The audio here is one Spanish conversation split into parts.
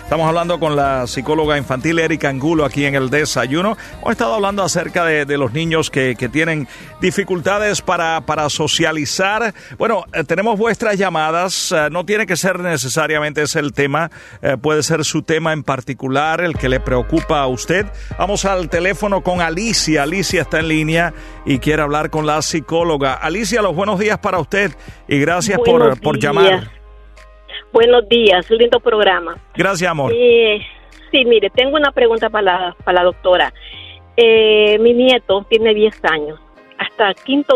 Estamos hablando con la psicóloga infantil Erika Angulo aquí en El Desayuno. Hemos estado hablando acerca de los niños que tienen dificultades para socializar. Bueno, tenemos vuestras llamadas. No tiene que ser necesariamente ese el tema. Puede ser su tema en particular, el que le preocupa a usted. Vamos al teléfono con Alicia. Alicia está en línea y quiere hablar con la psicóloga. Alicia, los buenos días para usted y gracias por llamar. Buenos días, lindo programa. Gracias, amor. Sí, mire, tengo una pregunta para la doctora. Mi nieto tiene 10 años. Hasta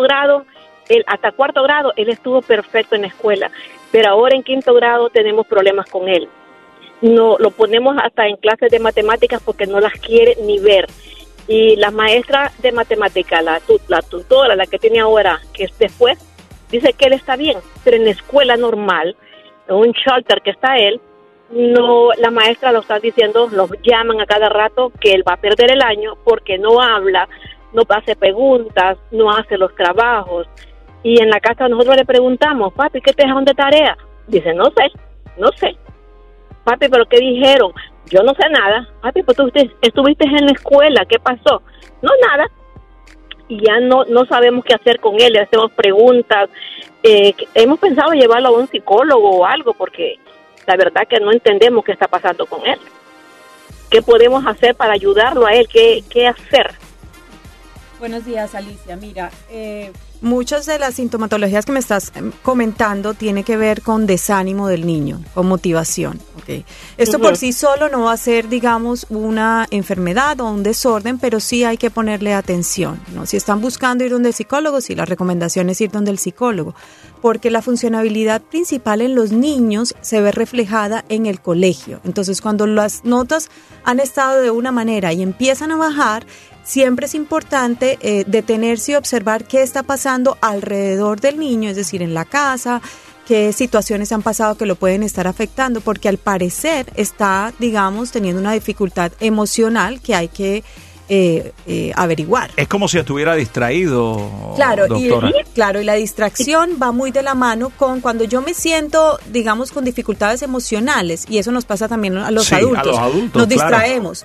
hasta cuarto grado, él estuvo perfecto en la escuela. Pero ahora en quinto grado tenemos problemas con él. No, lo ponemos hasta en clases de matemáticas porque no las quiere ni ver. Y la maestra de matemáticas, la tutora, la que tiene ahora, que es después, dice que él está bien. Pero en la escuela normal, en un shelter que está él, no, la maestra lo está diciendo, los llaman a cada rato que él va a perder el año porque no habla, no hace preguntas, no hace los trabajos. Y en la casa nosotros le preguntamos, papi, ¿qué te dejaron de tarea? Dice, no sé. Papi, ¿pero qué dijeron? Yo no sé nada. Papi, pues tú estuviste en la escuela, ¿qué pasó? No, nada. Y ya no sabemos qué hacer con él, le hacemos preguntas. Hemos pensado llevarlo a un psicólogo o algo, porque la verdad que no entendemos qué está pasando con él. ¿Qué podemos hacer para ayudarlo a él? ¿Qué hacer? Buenos días, Alicia. Mira, muchas de las sintomatologías que me estás comentando tiene que ver con desánimo del niño, con motivación. ¿Okay? Esto por sí solo no va a ser, digamos, una enfermedad o un desorden, pero sí hay que ponerle atención, ¿no? Si están buscando ir donde el psicólogo, sí, la recomendación es ir donde el psicólogo, porque la funcionabilidad principal en los niños se ve reflejada en el colegio. Entonces, cuando las notas han estado de una manera y empiezan a bajar, siempre es importante detenerse y observar qué está pasando alrededor del niño, es decir, en la casa, qué situaciones han pasado que lo pueden estar afectando, porque al parecer está, digamos, teniendo una dificultad emocional que hay que averiguar. Es como si estuviera distraído, claro, doctora. Y la distracción va muy de la mano con cuando yo me siento, digamos, con dificultades emocionales, y eso nos pasa también a los adultos. A los adultos, nos distraemos,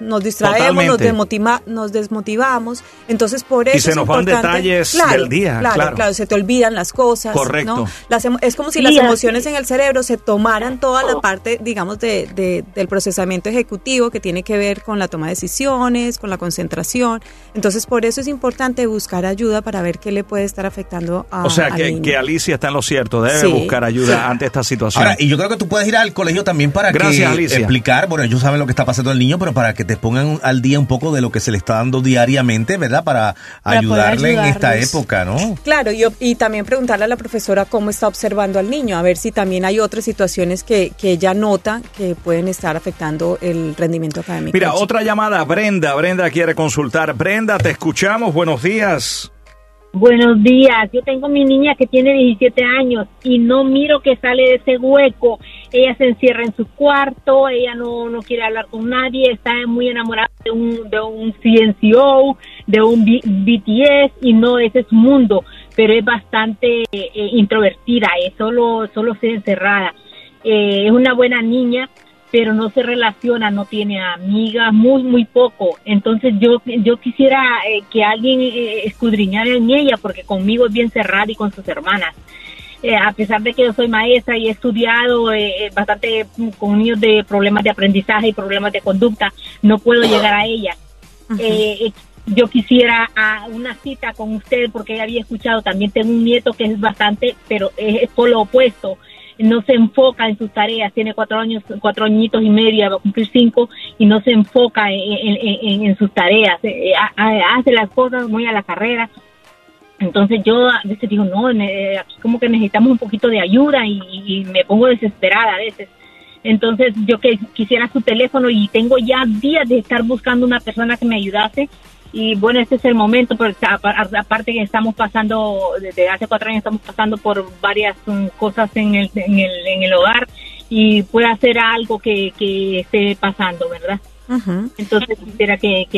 nos desmotivamos, entonces por eso y se nos van detalles del día. Claro, se te olvidan las cosas. Correcto. ¿No? Es como si las emociones en el cerebro se tomaran toda la parte, digamos, del procesamiento ejecutivo que tiene que ver con la toma de decisiones, con la concentración. Entonces, por eso es importante buscar ayuda para ver qué le puede estar afectando a que Alicia está en lo cierto, debe buscar ayuda ante esta situación. Ahora, y yo creo que tú puedes ir al colegio también para explicar, bueno, ellos saben lo que está pasando el niño, pero para que te pongan al día un poco de lo que se le está dando diariamente, ¿verdad? Para ayudarle en esta época, ¿no? Claro, y también preguntarle a la profesora cómo está observando al niño, a ver si también hay otras situaciones que ella nota que pueden estar afectando el rendimiento académico. Mira, otra llamada, Brenda quiere consultar. Brenda, te escuchamos, buenos días. Buenos días, yo tengo mi niña que tiene 17 años y no miro que sale de ese hueco. Ella se encierra en su cuarto, ella no quiere hablar con nadie, está muy enamorada de un CNCO, de un BTS, y no, ese es su mundo, pero es bastante introvertida, solo se encerrada. Es una buena niña, pero no se relaciona, no tiene amigas, muy poco. Entonces yo quisiera que alguien escudriñara en ella, porque conmigo es bien cerrada y con sus hermanas. A pesar de que yo soy maestra y he estudiado bastante con niños de problemas de aprendizaje y problemas de conducta, no puedo llegar a ella. Yo quisiera una cita con usted, porque ella había escuchado, también tengo un nieto que es bastante, pero es por lo opuesto. No se enfoca en sus tareas, tiene 4 añitos y medio, va a cumplir 5, y no se enfoca en sus tareas, hace las cosas muy a la carrera. Entonces yo a veces digo, no, aquí como que necesitamos un poquito de ayuda, y me pongo desesperada a veces. Entonces yo quisiera su teléfono, y tengo ya días de estar buscando una persona que me ayudase. Y bueno, este es el momento, porque aparte que estamos pasando, desde hace 4 años estamos pasando por varias cosas en el hogar, y puede hacer algo que esté pasando, ¿verdad? Entonces quisiera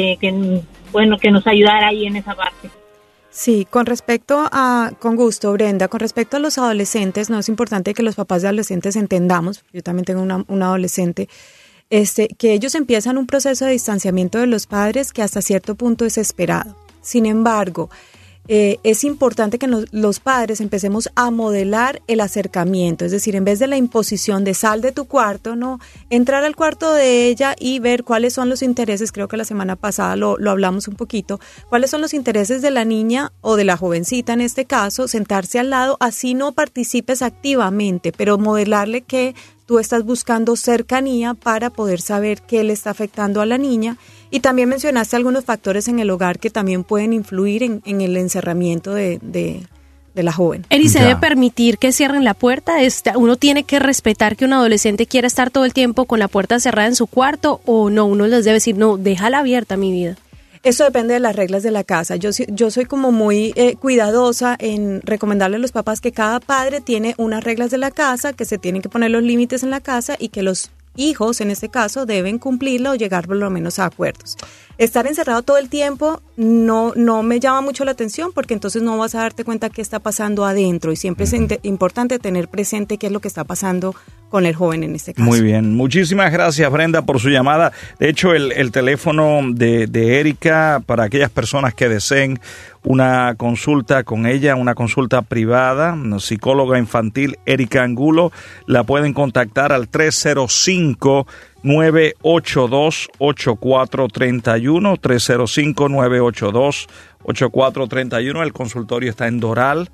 que nos ayudara ahí en esa parte. Sí, con gusto, Brenda, con respecto a los adolescentes, no es importante que los papás de adolescentes entendamos, yo también tengo una adolescente. que ellos empiezan un proceso de distanciamiento de los padres que hasta cierto punto es esperado. Sin embargo, es importante que los padres empecemos a modelar el acercamiento, es decir, en vez de la imposición de sal de tu cuarto, no, entrar al cuarto de ella y ver cuáles son los intereses. Creo que la semana pasada lo hablamos un poquito, cuáles son los intereses de la niña o de la jovencita en este caso, sentarse al lado, así no participes activamente, pero modelarle que tú estás buscando cercanía para poder saber qué le está afectando a la niña. Y también mencionaste algunos factores en el hogar que también pueden influir en el encerramiento de la joven. Eri, ¿se debe permitir que cierren la puerta? ¿Uno tiene que respetar que un adolescente quiera estar todo el tiempo con la puerta cerrada en su cuarto o no? Uno les debe decir, no, déjala abierta, mi vida. Eso depende de las reglas de la casa. Yo soy como muy cuidadosa en recomendarle a los papás que cada padre tiene unas reglas de la casa, que se tienen que poner los límites en la casa y que los hijos, en este caso, deben cumplirlo o llegar por lo menos a acuerdos. Estar encerrado todo el tiempo no me llama mucho la atención porque entonces no vas a darte cuenta qué está pasando adentro y siempre es importante tener presente qué es lo que está pasando con el joven en este caso. Muy bien, muchísimas gracias Brenda por su llamada. De hecho, el teléfono de Erika para aquellas personas que deseen una consulta con ella, una consulta privada, psicóloga infantil Erika Angulo, la pueden contactar al 305-982-8431, 305-982-8431. El consultorio está en Doral.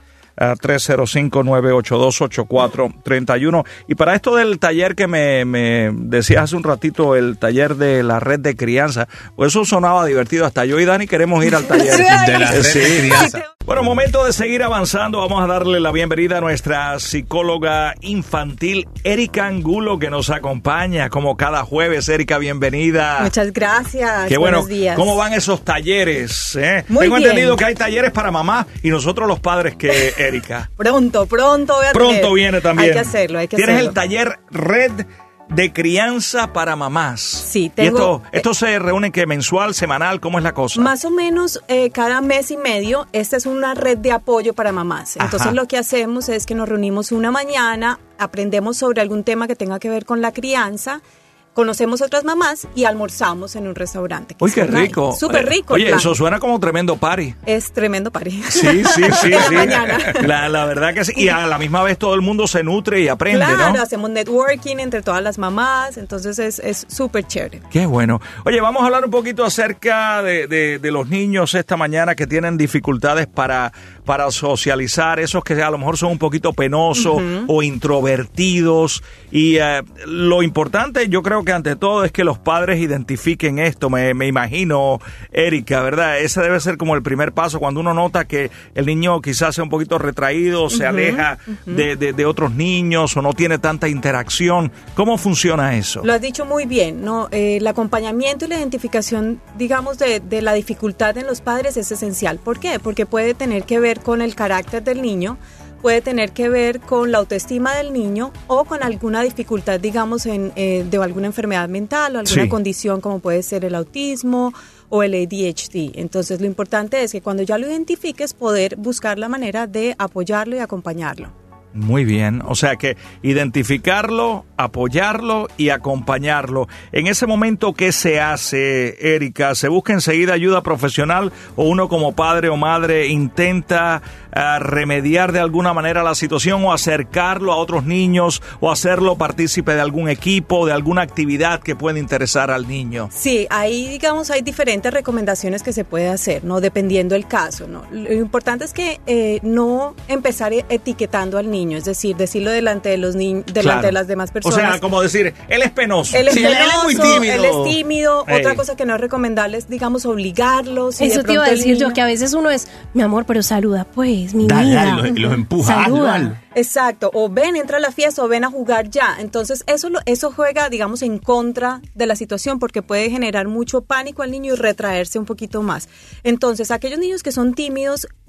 305-982-8431. Y para esto del taller que me decías hace un ratito, el taller de la red de crianza, pues eso sonaba divertido. Hasta yo y Dani queremos ir al taller de la red de crianza. Bueno, momento de seguir avanzando. Vamos a darle la bienvenida a nuestra psicóloga infantil Erika Angulo, que nos acompaña como cada jueves. Erika, bienvenida. Muchas gracias. Qué buenos bueno. días. ¿Cómo van esos talleres? Muy Tengo bien. entendido que hay talleres para mamá y nosotros los padres que Erika. Pronto voy a Pronto tener. viene también. Hay que hacerlo. Tienes el taller Red de Crianza para Mamás. Sí, tengo. ¿Y esto se reúne que mensual, semanal? ¿Cómo es la cosa? Más o menos cada mes y medio. Esta es una red de apoyo para mamás. Entonces Ajá. lo que hacemos es que nos reunimos una mañana, aprendemos sobre algún tema que tenga que ver con la crianza, conocemos otras mamás y almorzamos en un restaurante. Uy, qué rico. Súper rico. Oye, eso suena como tremendo party. Es tremendo party. Sí. Mañana. La verdad que sí. Y a la misma vez todo el mundo se nutre y aprende, Claro, ¿no? hacemos networking entre todas las mamás, entonces es súper chévere. Qué bueno. Oye, vamos a hablar un poquito acerca de los niños esta mañana que tienen dificultades para socializar, esos que a lo mejor son un poquito penosos o introvertidos. Y lo importante, yo creo que ante todo es que los padres identifiquen esto. Me imagino, Erika, ¿verdad? Ese debe ser como el primer paso cuando uno nota que el niño quizás sea un poquito retraído, se aleja de otros niños o no tiene tanta interacción. ¿Cómo funciona eso? Lo has dicho muy bien, ¿no? El acompañamiento y la identificación, digamos, de la dificultad en los padres es esencial. ¿Por qué? Porque puede tener que ver con el carácter del niño, puede tener que ver con la autoestima del niño o con alguna dificultad, digamos, de alguna enfermedad mental o alguna condición como puede ser el autismo o el ADHD. Entonces, lo importante es que cuando ya lo identifiques, poder buscar la manera de apoyarlo y acompañarlo. Muy bien, o sea que identificarlo, apoyarlo y acompañarlo. En ese momento, ¿qué se hace, Erika? ¿Se busca enseguida ayuda profesional o uno como padre o madre intenta remediar de alguna manera la situación o acercarlo a otros niños o hacerlo partícipe de algún equipo, de alguna actividad que pueda interesar al niño? Sí, ahí digamos hay diferentes recomendaciones que se puede hacer, ¿no? Dependiendo del caso, ¿no? Lo importante es que no empezar etiquetando al niño, es decir, decirlo delante de los niños, delante de las demás personas. O sea, como decir, él es penoso. Él es penoso, él es muy tímido. Él es tímido. Otra cosa que no es recomendable es, digamos, obligarlos. Si eso te iba a decir yo, que a veces uno es, mi amor, pero saluda, pues, mi vida. Dale, los empuja. Saluda. Exacto, o ven, entra a la fiesta o ven a jugar ya. Entonces eso juega, digamos, en contra de la situación porque puede generar mucho pánico al niño y retraerse un poquito más. Entonces, aquellos niños que son tímidos,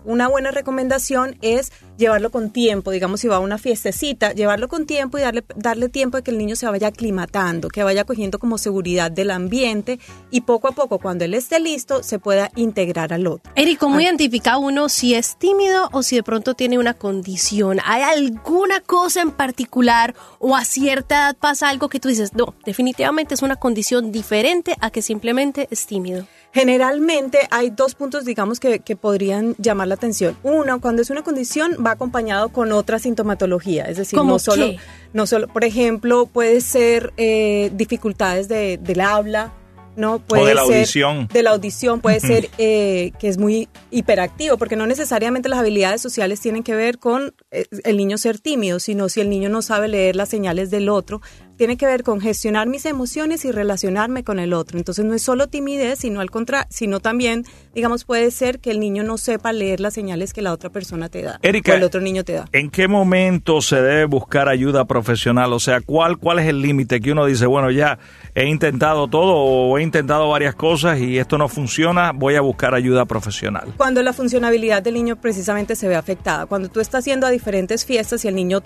una buena recomendación es llevarlo con tiempo, digamos si va a una fiestecita, llevarlo con tiempo y darle tiempo de que el niño se vaya aclimatando, que vaya cogiendo como seguridad del ambiente y poco a poco cuando él esté listo se pueda integrar al otro. Eri, ¿cómo identifica uno si es tímido o si de pronto tiene una condición? ¿Hay alguna cosa en particular o a cierta edad pasa algo que tú dices, no, definitivamente es una condición diferente a que simplemente es tímido? Generalmente hay 2 puntos, digamos, que podrían llamar la atención. Uno, cuando es una condición, va acompañado con otra sintomatología, es decir, no solo, por ejemplo, puede ser dificultades del habla, ¿no? Puede o de la ser audición. De la audición, puede ser que es muy hiperactivo, porque no necesariamente las habilidades sociales tienen que ver con el niño ser tímido, sino si el niño no sabe leer las señales del otro, tiene que ver con gestionar mis emociones y relacionarme con el otro. Entonces no es solo timidez, sino también, digamos, puede ser que el niño no sepa leer las señales que la otra persona te da, Erika, o el otro niño te da. ¿En qué momento se debe buscar ayuda profesional? O sea, ¿cuál es el límite que uno dice, bueno, ya he intentado todo o he intentado varias cosas y esto no funciona, voy a buscar ayuda profesional? Cuando la funcionabilidad del niño precisamente se ve afectada. Cuando tú estás yendo a diferentes fiestas y el niño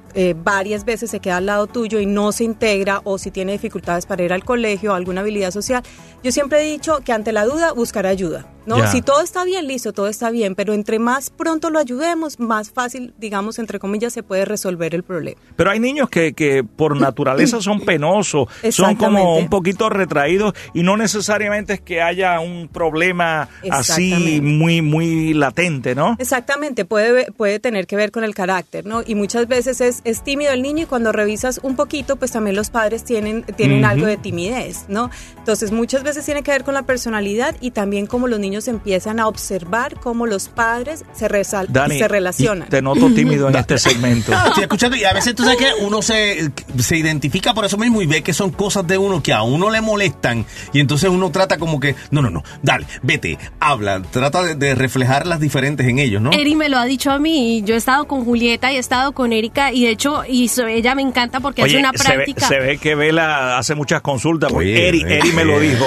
varias veces se queda al lado tuyo y no se integra, o si tiene dificultades para ir al colegio, alguna habilidad social, yo siempre he dicho que ante la duda buscar ayuda, ¿no? Ya. Si todo está bien, listo, todo está bien, pero entre más pronto lo ayudemos, más fácil, digamos, entre comillas, se puede resolver el problema. Pero hay niños que por naturaleza son penosos, son como un poquito retraídos y no necesariamente es que haya un problema así muy latente, ¿no? Exactamente, puede tener que ver con el carácter, ¿no? Y muchas veces es tímido el niño y cuando revisas un poquito, pues también los padres tienen algo de timidez, ¿no? Entonces muchas veces tiene que ver con la personalidad y también cómo los niños empiezan a observar cómo los padres se relacionan. Te noto tímido en este segmento. No, estoy escuchando y a veces tú sabes que uno se identifica por eso mismo y ve que son cosas de uno que a uno le molestan y entonces uno trata como que, no, dale, vete, habla, trata de reflejar las diferentes en ellos, ¿no? Eri me lo ha dicho a mí, yo he estado con Julieta y he estado con Erika y de hecho ella me encanta porque hace una práctica. Se ve que Vela hace muchas consultas porque Oye, Eri me lo dijo.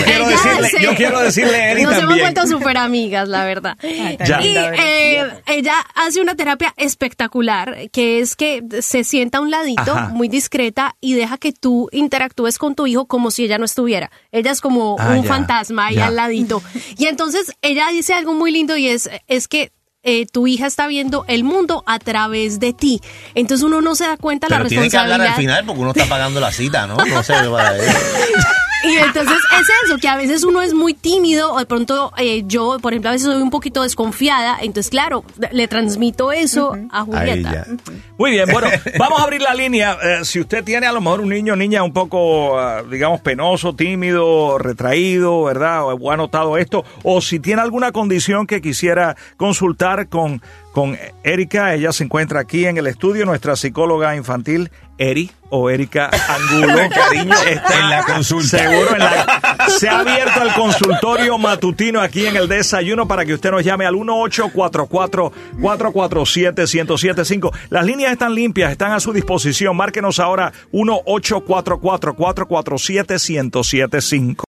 Yo quiero decirle a Eri nos también. hemos vuelto súper amigas, la verdad. Y ella hace una terapia espectacular, que es que se sienta a un ladito, muy discreta, y deja que tú interactúes con tu hijo como si ella no estuviera. Ella es como un fantasma ahí al ladito. Y entonces ella dice algo muy lindo y es que tu hija está viendo el mundo a través de ti. Entonces uno no se da cuenta de la responsabilidad. Pero tiene que hablar al final porque uno está pagando la cita, ¿no? No sé, Y entonces es eso, que a veces uno es muy tímido, o de pronto yo, por ejemplo, a veces soy un poquito desconfiada, entonces claro, le transmito eso a Julieta. Muy bien, bueno, vamos a abrir la línea. Si usted tiene a lo mejor un niño o niña un poco, digamos, penoso, tímido, retraído, ¿verdad? O ha notado esto, o si tiene alguna condición que quisiera consultar con Erika, ella se encuentra aquí en el estudio, nuestra psicóloga infantil, Eri o Erika Angulo. Cariño, está en la consulta. Seguro, se ha abierto el consultorio matutino aquí en el desayuno para que usted nos llame al 1-844-447-1075. Las líneas están limpias, están a su disposición. Márquenos ahora 1-844-447-1075.